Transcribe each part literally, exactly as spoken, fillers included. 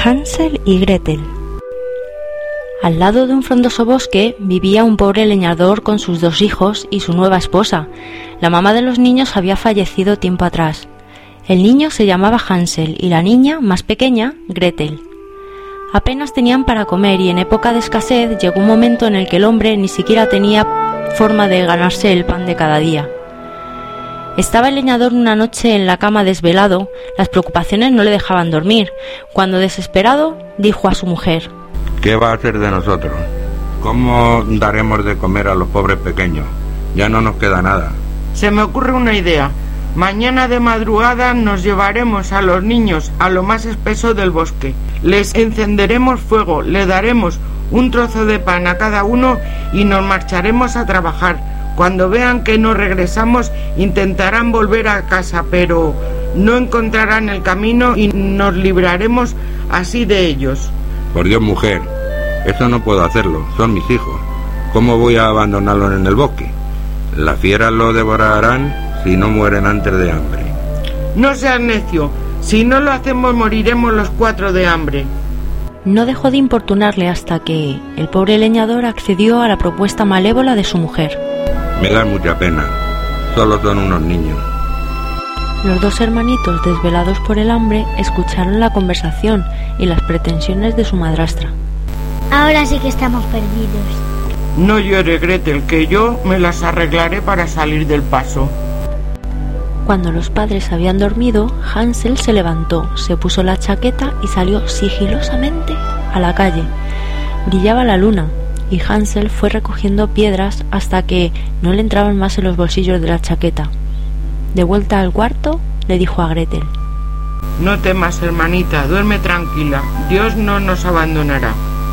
Hansel y Gretel. Al lado de un frondoso bosque vivía un pobre leñador con sus dos hijos y su nueva esposa. La mamá de los niños había fallecido tiempo atrás. El niño se llamaba Hansel y la niña, más pequeña, Gretel. Apenas tenían para comer y en época de escasez llegó un momento en el que el hombre ni siquiera tenía forma de ganarse el pan de cada día. Estaba el leñador una noche en la cama desvelado, las preocupaciones no le dejaban dormir, cuando desesperado dijo a su mujer: ¿Qué va a hacer de nosotros? ¿Cómo daremos de comer a los pobres pequeños? Ya no nos queda nada. Se me ocurre una idea. Mañana de madrugada nos llevaremos a los niños a lo más espeso del bosque. Les encenderemos fuego, le daremos un trozo de pan a cada uno y nos marcharemos a trabajar. Cuando vean que no regresamos, intentarán volver a casa, pero no encontrarán el camino y nos libraremos así de ellos. Por Dios, mujer, eso no puedo hacerlo, son mis hijos. ¿Cómo voy a abandonarlos en el bosque? Las fieras lo devorarán si no mueren antes de hambre. No seas necio, si no lo hacemos moriremos los cuatro de hambre. No dejó de importunarle hasta que el pobre leñador accedió a la propuesta malévola de su mujer. Me da mucha pena, solo son unos niños. Los dos hermanitos, desvelados por el hambre, escucharon la conversación y las pretensiones de su madrastra. Ahora sí que estamos perdidos. No llores, Gretel, que yo me las arreglaré para salir del paso. Cuando los padres habían dormido, Hansel se levantó, se puso la chaqueta y salió sigilosamente a la calle. Brillaba la luna y Hansel fue recogiendo piedras hasta que no le entraban más en los bolsillos de la chaqueta. De vuelta al cuarto, le dijo a Gretel: No temas, hermanita, duerme tranquila, Dios no nos abandonará.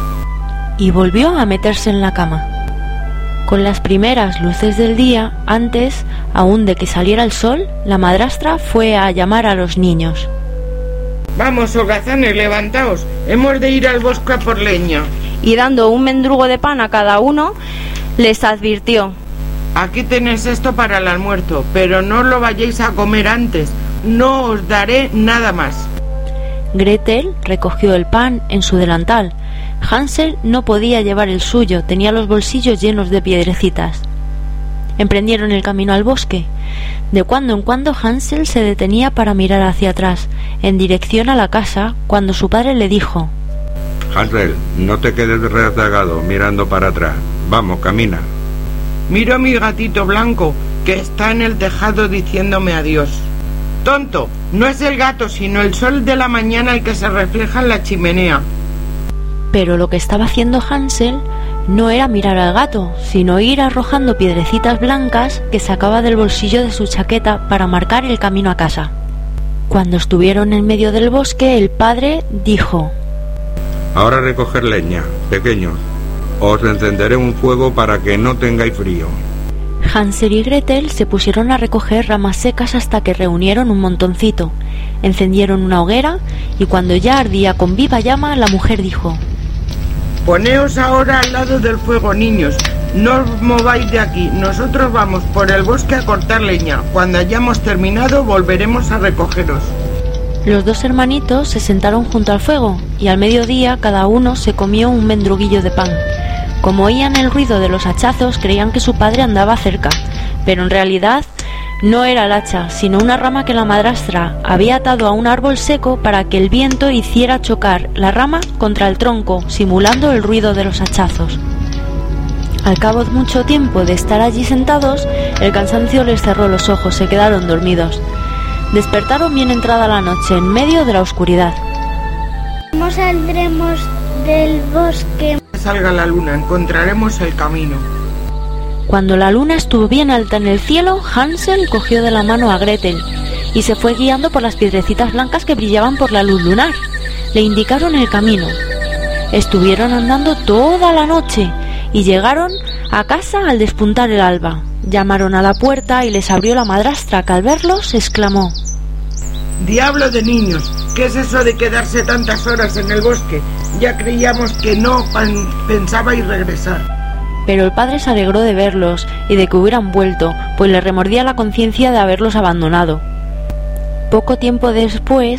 Y volvió a meterse en la cama. Con las primeras luces del día, antes aún de que saliera el sol, la madrastra fue a llamar a los niños. Vamos, holgazanes, levantaos, hemos de ir al bosque a por leña. Y dando un mendrugo de pan a cada uno, les advirtió: Aquí tenéis esto para el almuerzo, pero no lo vayáis a comer antes, no os daré nada más. Gretel recogió el pan en su delantal. Hansel no podía llevar el suyo, tenía los bolsillos llenos de piedrecitas. Emprendieron el camino al bosque. De cuando en cuando Hansel se detenía para mirar hacia atrás, en dirección a la casa, cuando su padre le dijo: Hansel, no te quedes rezagado mirando para atrás. Vamos, camina. Miro a mi gatito blanco, que está en el tejado diciéndome adiós. Tonto, no es el gato, sino el sol de la mañana el que se refleja en la chimenea. Pero lo que estaba haciendo Hansel no era mirar al gato, sino ir arrojando piedrecitas blancas que sacaba del bolsillo de su chaqueta para marcar el camino a casa. Cuando estuvieron en medio del bosque, el padre dijo: Ahora recoger leña, pequeños. Os encenderé un fuego para que no tengáis frío. Hansel y Gretel se pusieron a recoger ramas secas hasta que reunieron un montoncito. Encendieron una hoguera y cuando ya ardía con viva llama, la mujer dijo: Poneos ahora al lado del fuego, niños. No os mováis de aquí. Nosotros vamos por el bosque a cortar leña. Cuando hayamos terminado, volveremos a recogeros. Los dos hermanitos se sentaron junto al fuego y al mediodía cada uno se comió un mendruguillo de pan. Como oían el ruido de los hachazos, creían que su padre andaba cerca, pero en realidad no era el hacha, sino una rama que la madrastra había atado a un árbol seco para que el viento hiciera chocar la rama contra el tronco, simulando el ruido de los hachazos. Al cabo de mucho tiempo de estar allí sentados, el cansancio les cerró los ojos, se quedaron dormidos. Despertaron bien entrada la noche, en medio de la oscuridad. ¿Cómo saldremos del bosque? Salga la luna, encontraremos el camino. Cuando la luna estuvo bien alta en el cielo, Hansel cogió de la mano a Gretel y se fue guiando por las piedrecitas blancas que brillaban por la luz lunar. Le indicaron el camino. Estuvieron andando toda la noche y llegaron a casa al despuntar el alba. Llamaron a la puerta y les abrió la madrastra, que al verlos exclamó: ¡Diablo de niños! ¿Qué es eso de quedarse tantas horas en el bosque? Ya creíamos que no pensabais regresar. Pero el padre se alegró de verlos y de que hubieran vuelto, pues le remordía la conciencia de haberlos abandonado. Poco tiempo después,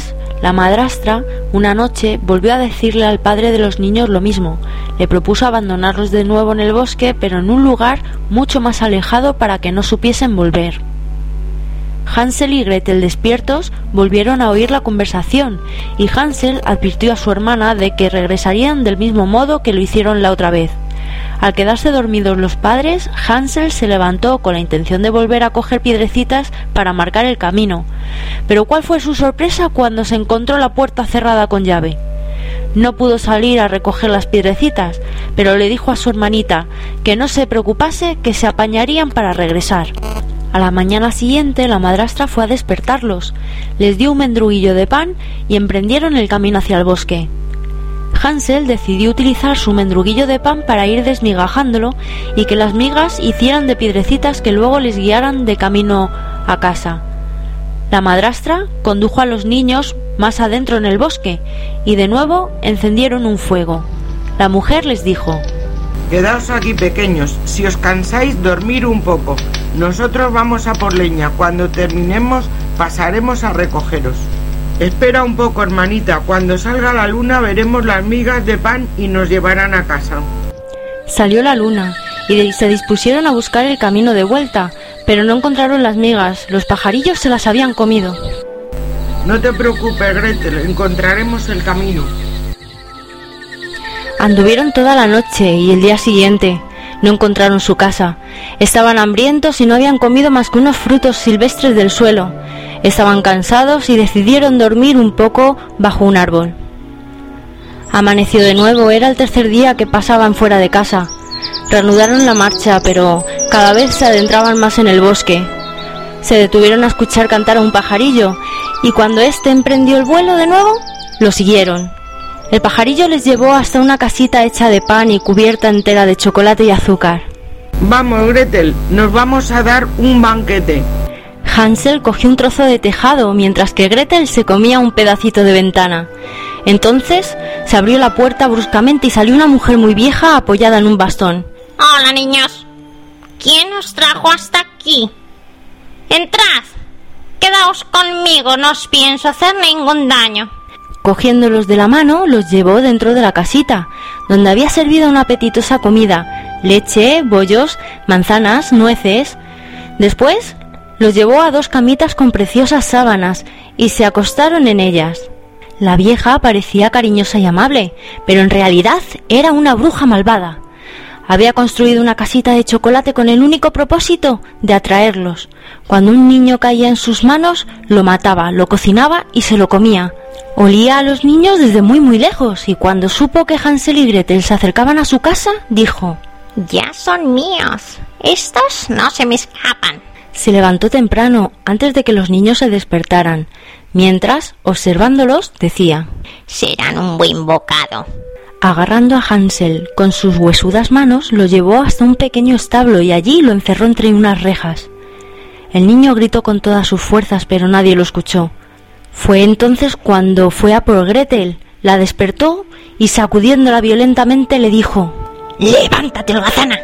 La madrastra, una noche, volvió a decirle al padre de los niños lo mismo. Le propuso abandonarlos de nuevo en el bosque, pero en un lugar mucho más alejado para que no supiesen volver. Hansel y Gretel, despiertos, volvieron a oír la conversación, y Hansel advirtió a su hermana de que regresarían del mismo modo que lo hicieron la otra vez. Al quedarse dormidos los padres, Hansel se levantó con la intención de volver a coger piedrecitas para marcar el camino. Pero ¿cuál fue su sorpresa cuando se encontró la puerta cerrada con llave? No pudo salir a recoger las piedrecitas, pero le dijo a su hermanita que no se preocupase, que se apañarían para regresar. A la mañana siguiente la madrastra fue a despertarlos, les dio un mendruguillo de pan y emprendieron el camino hacia el bosque. Hansel decidió utilizar su mendruguillo de pan para ir desmigajándolo y que las migas hicieran de piedrecitas que luego les guiaran de camino a casa. La madrastra condujo a los niños más adentro en el bosque y de nuevo encendieron un fuego. La mujer les dijo: Quedaos aquí, pequeños, si os cansáis, dormir un poco. Nosotros vamos a por leña, cuando terminemos pasaremos a recogeros. Espera un poco, hermanita, cuando salga la luna veremos las migas de pan y nos llevarán a casa. Salió la luna y se dispusieron a buscar el camino de vuelta, pero no encontraron las migas, los pajarillos se las habían comido. No te preocupes, Gretel, encontraremos el camino. Anduvieron toda la noche y el día siguiente no encontraron su casa. Estaban hambrientos y no habían comido más que unos frutos silvestres del suelo. Estaban cansados y decidieron dormir un poco bajo un árbol. Amaneció de nuevo, era el tercer día que pasaban fuera de casa. Reanudaron la marcha, pero cada vez se adentraban más en el bosque. Se detuvieron a escuchar cantar a un pajarillo, y cuando éste emprendió el vuelo de nuevo, lo siguieron. El pajarillo les llevó hasta una casita hecha de pan y cubierta entera de chocolate y azúcar. Vamos, Gretel, nos vamos a dar un banquete. Hansel cogió un trozo de tejado mientras que Gretel se comía un pedacito de ventana. Entonces se abrió la puerta bruscamente y salió una mujer muy vieja apoyada en un bastón. Hola, niños. ¿Quién os trajo hasta aquí? Entrad. Quedaos conmigo, no os pienso hacer ningún daño. Cogiéndolos de la mano, los llevó dentro de la casita, donde había servido una apetitosa comida: leche, bollos, manzanas, nueces. Después los llevó a dos camitas con preciosas sábanas y se acostaron en ellas. La vieja parecía cariñosa y amable, pero en realidad era una bruja malvada. Había construido una casita de chocolate con el único propósito de atraerlos. Cuando un niño caía en sus manos, lo mataba, lo cocinaba y se lo comía. Olía a los niños desde muy muy lejos, y cuando supo que Hansel y Gretel se acercaban a su casa, dijo: Ya son míos, estos no se me escapan. Se levantó temprano, antes de que los niños se despertaran. Mientras, observándolos, decía: Serán un buen bocado. Agarrando a Hansel con sus huesudas manos, lo llevó hasta un pequeño establo y allí lo encerró entre unas rejas. El niño gritó con todas sus fuerzas, pero nadie lo escuchó. Fue entonces cuando fue a por Gretel, la despertó y sacudiéndola violentamente le dijo: Levántate, holgazana.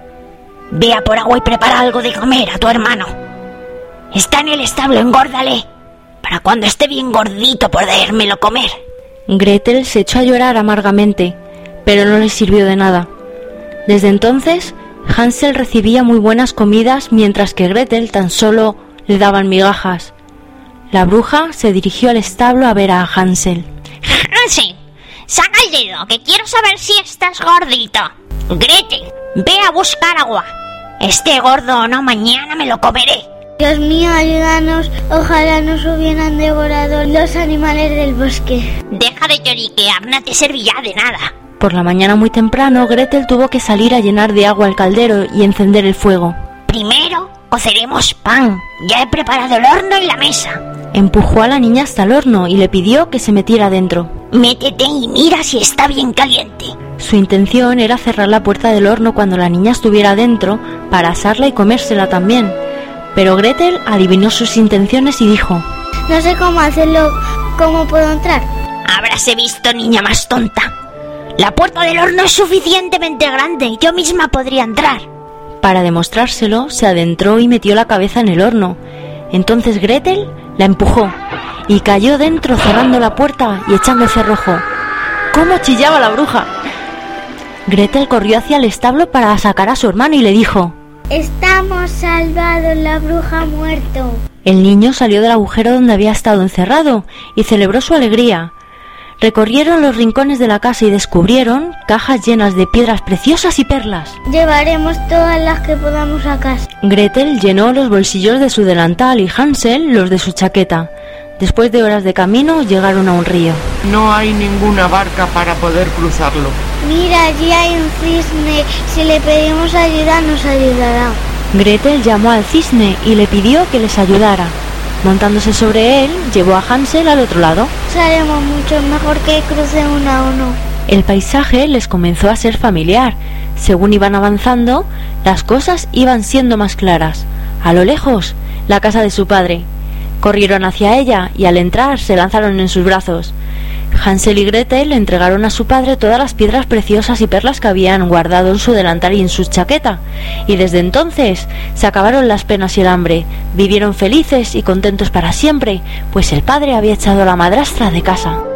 Ve a por agua y prepara algo de comer a tu hermano. Está en el establo, engórdale, para cuando esté bien gordito podérmelo comer. Gretel se echó a llorar amargamente, pero no le sirvió de nada. Desde entonces, Hansel recibía muy buenas comidas, mientras que Gretel tan solo le daban migajas. La bruja se dirigió al establo a ver a Hansel. Hansel, saca el dedo, que quiero saber si estás gordito. Gretel, ve a buscar agua. Esté gordo o no, mañana me lo comeré. Dios mío, ayúdanos. Ojalá nos hubieran devorado los animales del bosque. Deja de lloriquear, no te servirá de nada. Por la mañana muy temprano, Gretel tuvo que salir a llenar de agua el caldero y encender el fuego. Primero coceremos pan. Ya he preparado el horno y la mesa. Empujó a la niña hasta el horno y le pidió que se metiera dentro. Métete y mira si está bien caliente. Su intención era cerrar la puerta del horno cuando la niña estuviera dentro para asarla y comérsela también. Pero Gretel adivinó sus intenciones y dijo: No sé cómo hacerlo. ¿Cómo puedo entrar? Habráse visto, niña más tonta. La puerta del horno es suficientemente grande. Yo misma podría entrar. Para demostrárselo, se adentró y metió la cabeza en el horno. Entonces Gretel la empujó y cayó dentro cerrando la puerta y echando el cerrojo. ¡Cómo chillaba la bruja! Gretel corrió hacia el establo para sacar a su hermano y le dijo: Estamos salvados, la bruja ha muerto. El niño salió del agujero donde había estado encerrado y celebró su alegría. Recorrieron los rincones de la casa y descubrieron cajas llenas de piedras preciosas y perlas. Llevaremos todas las que podamos a casa. Gretel llenó los bolsillos de su delantal y Hansel los de su chaqueta. Después de horas de camino llegaron a un río. No hay ninguna barca para poder cruzarlo. Mira, allí hay un cisne. Si le pedimos ayuda, nos ayudará. Gretel llamó al cisne y le pidió que les ayudara. Montándose sobre él, llevó a Hansel al otro lado. Haremos mucho mejor que crucen uno a uno. El paisaje les comenzó a ser familiar. Según iban avanzando, las cosas iban siendo más claras. A lo lejos, la casa de su padre. Corrieron hacia ella y al entrar se lanzaron en sus brazos. Hansel y Gretel le entregaron a su padre todas las piedras preciosas y perlas que habían guardado en su delantal y en su chaqueta, y desde entonces se acabaron las penas y el hambre. Vivieron felices y contentos para siempre, pues el padre había echado a la madrastra de casa.